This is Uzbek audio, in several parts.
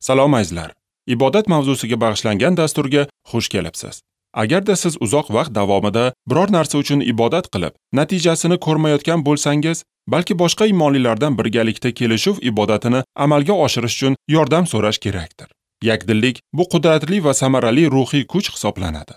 Salom azizlar. Ibodat mavzusiga bag'ishlangan dasturga xush kelibsiz. Agarda siz uzoq vaqt davomida biror narsa uchun ibodat qilib, natijasini ko'rmayotgan bo'lsangiz, balki boshqa iymonlilardan birgalikda kelishuv ibodatini amalga oshirish uchun yordam so'rash kerakdir. Yakdillik bu qudratli va samarali ruhiy kuch hisoblanadi.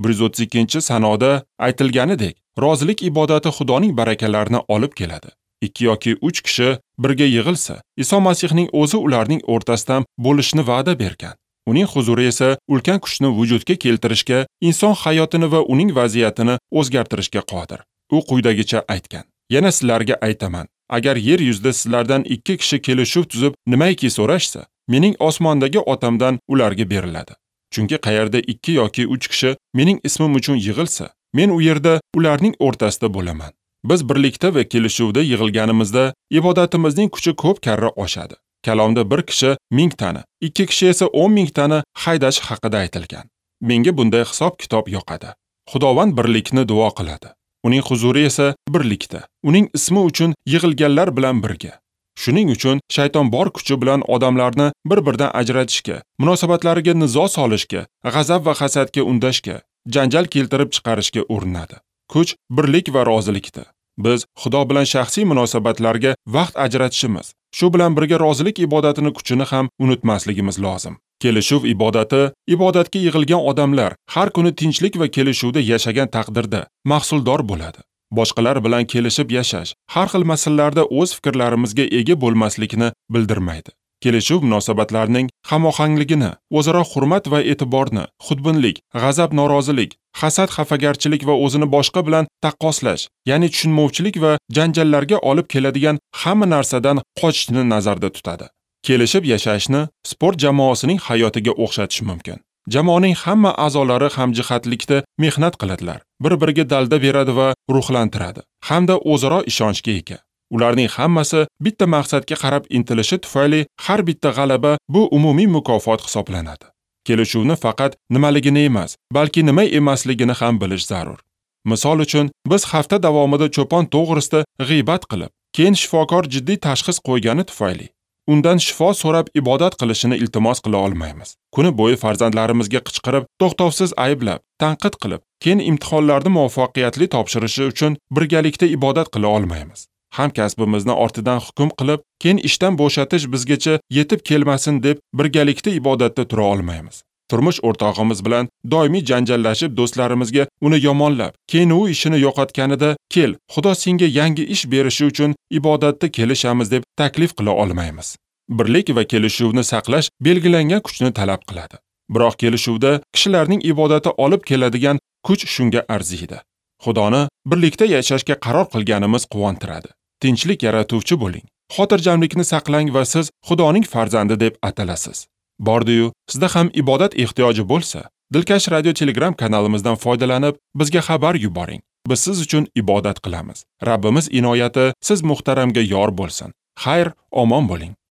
132-sanoda aytilganidek, rozilik ibodati Xudoning barakalarini olib keladi. 2 yoki 3 kishi birga yig'ilsa, Iso Masihning o'zi ularning o'rtasidan bo'lishni va'da bergan. Uning huzuri esa ulkan kuchni vujudga keltirishga, inson hayotini va uning vaziyatini o'zgartirishga qodir. U quyidagicha aytgan: "Yana sizlarga aytaman, agar yer yuzida sizlardan 2 kishi kelishuv tuzib nimaiki so'rashsa, mening osmondagi otamdan ularga beriladi. Chunki qayerda 2 yoki 3 kishi mening ismim uchun yig'ilsa, men u yerda ularning o'rtasida bo'laman." Biz birlikda va kelishuvda yig'ilganimizda ibodatimizning kuchi ko'p karra oshadi. Kalomda bir kishi 1000 tani, 2 kishi esa 10,000 tani haydash haqida aytilgan. Menga bunday hisob-kitob yoqadi. Xudovand birlikni duo qiladi. Uning huzuri esa birlikda, uning ismi uchun yig'ilganlar bilan birga. Shuning uchun shayton bor kuchi bilan odamlarni bir-biridan ajratishga, munosabatlariga nizo solishga, g'azab va hasadga undashga, janjal keltirib chiqarishga urinadi. Kuch birlik va rozilikda. Biz Xudo bilan shaxsiy munosabatlarga vaqt ajratishimiz, shu bilan birga rozilik ibodatini kuchini ham unutmasligimiz lozim. Kelishuv ibodati, ibodatga yig'ilgan odamlar har kuni tinchlik va kelishuvda yashagan taqdirda mahsuldor bo'ladi. Boshqalar bilan kelishib yashash har xil masalalarda o'z fikrlarimizga ega bo'lmaslikni bildirmaydi. Kelishuv munosabatlarining hamohangligini, o'zaro hurmat va e'tiborni, xudbinlik, g'azab, norozilik, hasad, xafagarchilik va o'zini boshqa bilan taqqoslash, ya'ni tushunmovchilik va janjallarga olib keladigan hamma narsadan qochishni nazarda tutadi. Kelishib yashashni sport jamoasining hayotiga o'xshatish mumkin. Jamoaning hamma a'zolari hamjihatlikda mehnat qiladilar, bir-biriga dalda beradi va ruhlantiradi, hamda o'zaro ishonchga ega. Ularning hammasi bitta maqsadga qarab intilishi tufayli har bitta g'alaba bu umumiy mukofot hisoblanadi. Kelishuvni faqat nimaligini emas, balki nima emasligini ham bilish zarur. Misol uchun, biz hafta davomida cho'pon to'g'risida g'iybat qilib, keyin shifokor jiddiy tashxis qo'ygani tufayli undan shifo so'rab ibodat qilishini iltimos qila olmaymiz. Kuni bo'yi farzandlarimizga qichqirib, to'xtovsiz ayblab, tanqid qilib, keyin imtihonlarni muvaffaqiyatli topshirishi uchun birgalikda ibodat qila olmaymiz. Hamkasbimizni ortidan hukm qilib, keyin ishdan bo'shatish bizgacha yetib kelmasin deb birgalikda ibodatda tura olmaymiz. Turmush o'rtog'imiz bilan doimiy janjallashib, do'stlarimizga uni yomonlab, keyin u ishini yo'qotganida, "Kel, Xudo senga yangi ish berishi uchun ibodatda kelishamiz" deb taklif qila olmaymiz. Birlik va kelishuvni saqlash belgilangan kuchni talab qiladi. Biroq kelishuvda kishilarning ibodati olib keladigan kuch shunga arziydi. Xudoni birlikda yashashga qaror qilganimiz quvontiradi. Tinchlik yaratuvchi bo'ling. Xotirjamlikni saqlang va siz Xudoning farzandi deb atalasiz. Bordi-yu, sizda ham ibodat ehtiyoji bo'lsa, Dilkash radio Telegram kanalimizdan foydalanib, bizga xabar yuboring. Biz siz uchun ibodat qilamiz. Rabbimiz inoyati siz muhtaramga yor bo'lsin. Xayr, omon bo'ling.